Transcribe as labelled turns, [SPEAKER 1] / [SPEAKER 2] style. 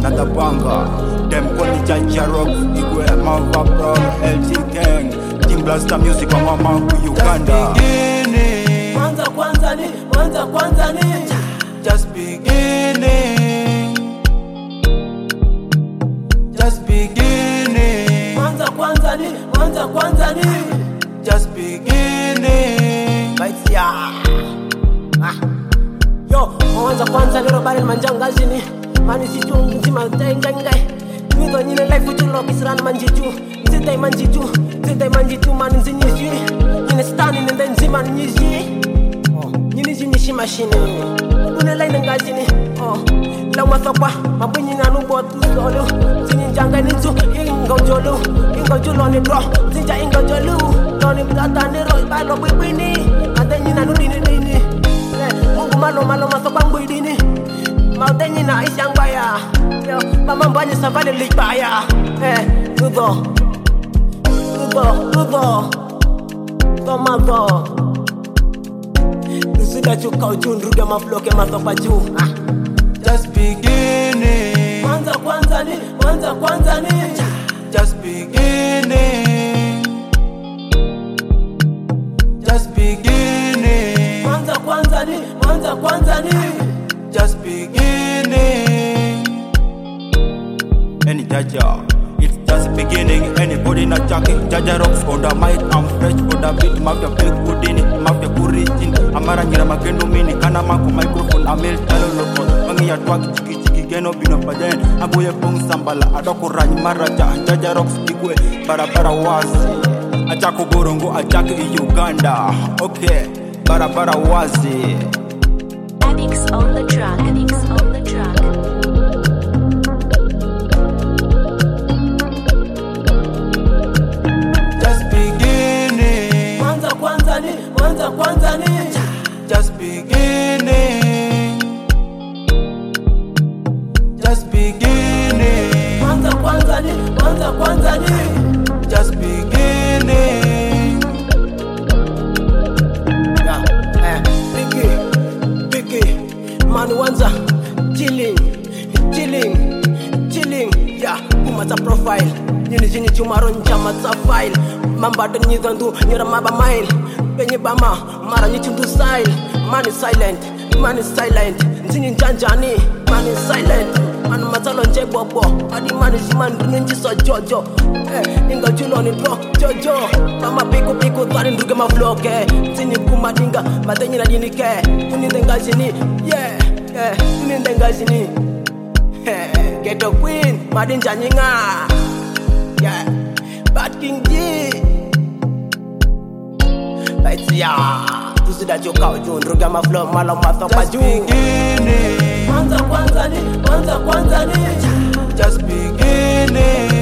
[SPEAKER 1] another banger. Them call me Jaja Rocks, Igwe, Mava Pro, LG Gang, Team Blaster Music, on Mama Uganda.
[SPEAKER 2] Kwanza ni
[SPEAKER 1] Just beginning. Just beginning.
[SPEAKER 2] Kwanza ni
[SPEAKER 1] Just beginning.
[SPEAKER 2] Bites ya. Yo, kwanza lero barel manjangazini. Mani situ nzima ngai. Nito nyine life utu lokisran manjitu. Nzitai manjitu mani nzinyishi. Nyine stani nende nzima nyishi. Nyini jinishi machine. Une line ngazini. La wasakwa mabunyi na nubo tu solo. Zini janga nitu ingojolu ni bro. Zinja ingojolu. Noni mtata nero ibalo bwibwini. Madenyi na nudini nini. Mungu malo masakwa mbwidini. Maudenyi na ishangwaya. Mama mbanye savale likbaya. Ludo. Tomato. Sida chuka ujundu ruga mafloke masakwa juu.
[SPEAKER 1] Just beginning.
[SPEAKER 2] Kwanza ni
[SPEAKER 1] Just beginning. Just beginning.
[SPEAKER 2] Kwanza ni
[SPEAKER 1] Just beginning. Any Jaja, it's just beginning. Anybody not jacking. Jaja Rocks on the mic, I'm fresh on the beat. Mafia big houdini, mafia kuritin. Amara nyira magendo mini, kana mako microphone, amel talo loko. Mangi ya twaki chiki geno bino paden. Agoye pong sambala, adoko ranyi maraja. Jaja Rocks igwe, barabara wazi. Achako borongo, achake Uganda. Okay, barabara wazi.
[SPEAKER 3] Addicts on the track.
[SPEAKER 1] Just beginning.
[SPEAKER 2] Kwanza ni
[SPEAKER 1] Just beginning. Just beginning.
[SPEAKER 2] Kwanza ni
[SPEAKER 1] Just beginning.
[SPEAKER 2] Biggie, man wanza chilling, yeah, kumata profile, nini chumaron chamata file, mamba den nyigandu nyora maba mile, penye bama mara nyichundu style, man is silent, nzini njanjani, man is silent, man matalo nje bobo, adi man is man nunji so jojo, inga julo ni bro, jojo, mama piku tani nduge mafloke, nzini kumadinga, madenyi na dinike, unindengazini, yeah, unindengazini, Ghetto Queen, madinja nyinga, yeah, Bad King G, Bites ya, tusida joka ujun, ruga maflo, malo mathopa juu.
[SPEAKER 1] Just beginning.
[SPEAKER 2] Kwanza ni
[SPEAKER 1] Just beginning.